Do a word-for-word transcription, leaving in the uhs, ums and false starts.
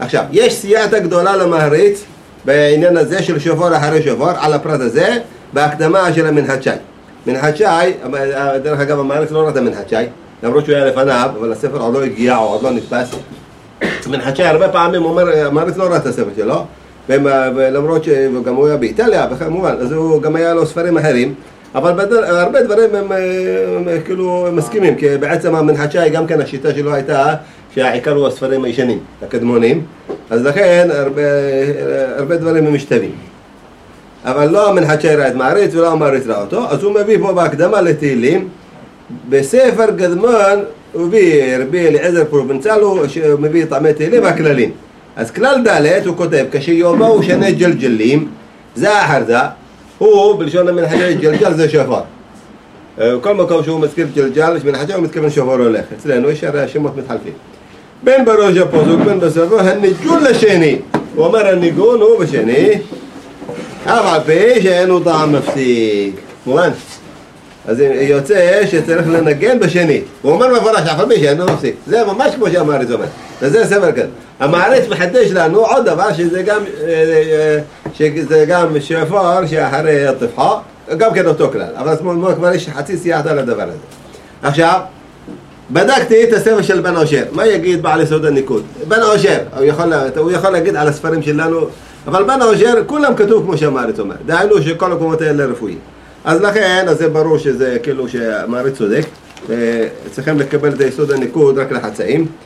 עכשיו, יש סייעתא גדולה למעריץ בעניין הזה של שופר אחרי שופר, על הפרט הזה, בהקדמה של המנחת שי. מנחת שי, דרך אגב המעריץ לא ראה את המנחת שי, למרות שהוא היה לפניו, אבל הספר עוד לא הגיע, או עוד לא נתפס. מנחת שי הרבה פעמים אומר, המעריץ לא ראה את הספר שלו, ולמרות שגם הוא היה באיטליה, כמובן, אז הוא גם היה לו ספרים אחרים, אבל בדל, הרבה דברים הם, הם, הם כאילו מסכימים, כי בעצם המנחת שי גם כן השיטה שלו הייתה שהעיקר הוא הספרים הישנים, הקדמונים, אז לכן הרבה, הרבה דברים הם משתווים. אבל לא המנחת שי ראה את מעריץ ולא המעריץ ראה אותו, אז הוא מביא פה בהקדמה לתהילים, בספר קדמון הוא מביא רבי אליעזר פרובנצלו, שהוא מביא טעמי תהילים והכללים. אז כלל ד' הוא כותב, כשיבואו שני ג'לג'לים, זה אחר זה, הוא בלשון המנחת שי ג'לג'ל זה שופר. כל מקום שהוא מזכיר ג'לג'ל, מנחת שי הוא מתכוון שופר הולך, אצלנו יש הרי השמות מתחלפים. בין בראש הפסוק, בין בסופו, הניגון לשני. הוא אומר הניגון הוא בשני, אף על פי שאין הוא טעם מפסיק. מובן? אז יוצא שצריך לנגן בשני. הוא אומר מפורש, אף על פי שאין הוא מפסיק. זה ממש כמו שהמעריץ אומר. וזה ספר כזה. המעריץ מחדש לנו עוד דבר שזה גם, שזה גם שופר שאחרי הטפחה, גם כן אותו כלל. אבל כבר יש חצי סייעתא על הדבר הזה. עכשיו, בדקתי את הספר של בן עושר, מה יגיד בעל יסוד הניקוד? בן עושר, הוא יכול, הוא יכול להגיד על הספרים שלנו, אבל בן עושר, כולם כתוב כמו שהמעריץ אומר, דהיינו שכל המקומות האלה רפואיים. אז לכן, אז זה ברור שזה כאילו שהמעריץ צודק, וצריכים לקבל את יסוד הניקוד רק לחצאים.